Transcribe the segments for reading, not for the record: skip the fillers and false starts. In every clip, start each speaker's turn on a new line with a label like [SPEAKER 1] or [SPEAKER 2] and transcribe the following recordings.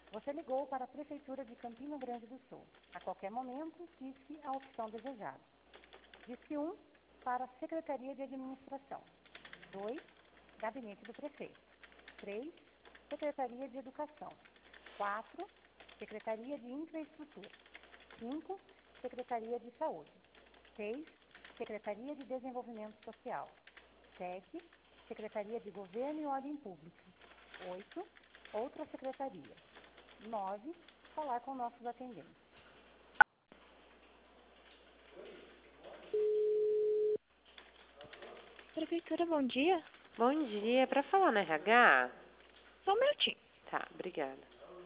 [SPEAKER 1] Você ligou para a Prefeitura de Campina Grande do Sul. A qualquer momento, disque a opção desejada. Disque 1 para a Secretaria de Administração. 2, Gabinete do Prefeito. 3, Secretaria de Educação. 4, Secretaria de Infraestrutura. 5, Secretaria de Saúde. 6, Secretaria de Desenvolvimento Social. 7, Secretaria de Governo e Ordem Pública. 8, outra secretaria. 9, falar com nossos atendentes.
[SPEAKER 2] Prefeitura, bom dia.
[SPEAKER 3] Bom dia, para falar no RH?
[SPEAKER 2] Só um minutinho.
[SPEAKER 3] Tá, obrigada.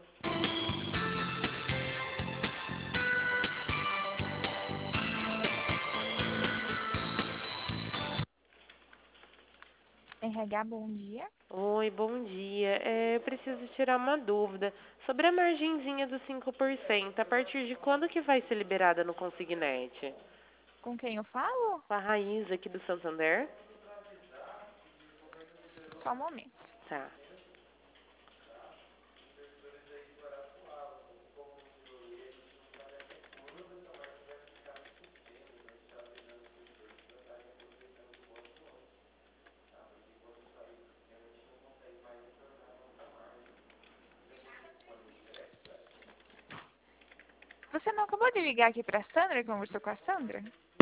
[SPEAKER 2] RH, bom dia.
[SPEAKER 3] Oi, bom dia. Eu preciso tirar uma dúvida sobre a margenzinha dos 5%. A partir de quando que vai ser liberada no Consignet?
[SPEAKER 2] Com quem eu falo?
[SPEAKER 3] Com a Raíza aqui do Santander?
[SPEAKER 2] Só um momento.
[SPEAKER 3] Tá.
[SPEAKER 2] Você não acabou de ligar aqui pra Sandra e conversou com a Sandra?